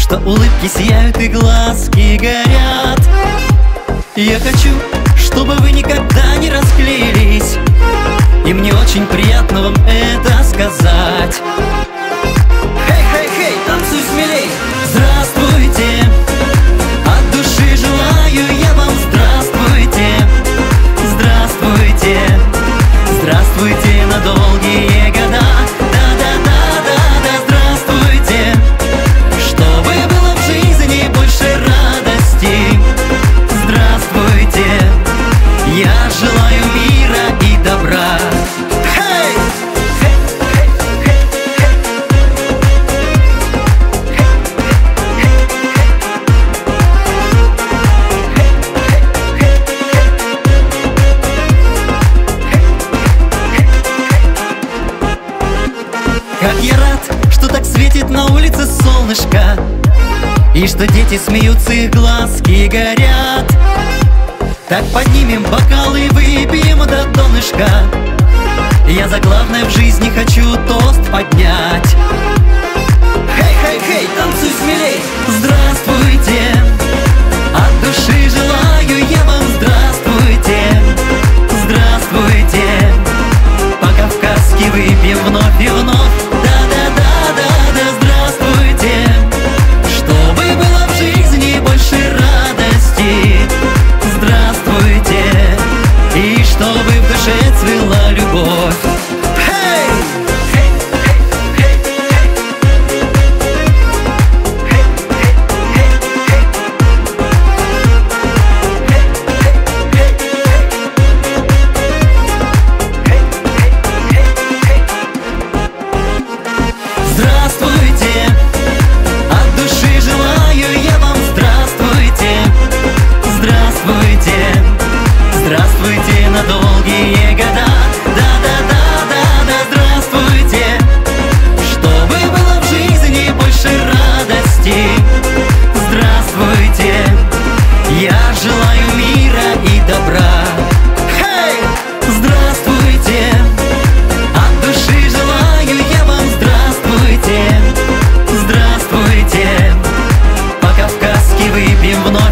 что улыбки сияют и глазки горят. Я хочу, чтобы вы никогда не расклеились, и мне очень приятно вам это сказать. Хей-хей-хей, танцуй смелей! Здравствуйте! От души желаю я вам здравствуйте! Здравствуйте! Здравствуйте на долгие года! Да-да-да-да-да, здравствуйте! Чтобы было в жизни больше радости! Здравствуйте! Я желаю мира и добра! Как я рад, что так светит на улице солнышко, и что дети смеются, их глазки горят. Так поднимем бокалы, выпьем до донышка. Я за главное в жизни хочу тост поднять. Хей-хей-хей, танцуй смелей! Здравствуйте! От души желаю я вам здравствуйте! Здравствуйте! По-кавказски выпьем вновь и вновь. Да-да-да-да-да, здравствуйте! Чтобы было в жизни больше радости. Здравствуйте! И чтобы в душе цвела любовь. Здравствуйте! От души желаю я вам здравствуйте! Здравствуйте! Здравствуйте на долгие года! Да-да-да-да-да, здравствуйте! Чтобы было в жизни больше радости! Здравствуйте! Я желаю мира и добра! Здравствуйте! От души желаю я вам здравствуйте! Здравствуйте! По-кавказски выпьем вновь.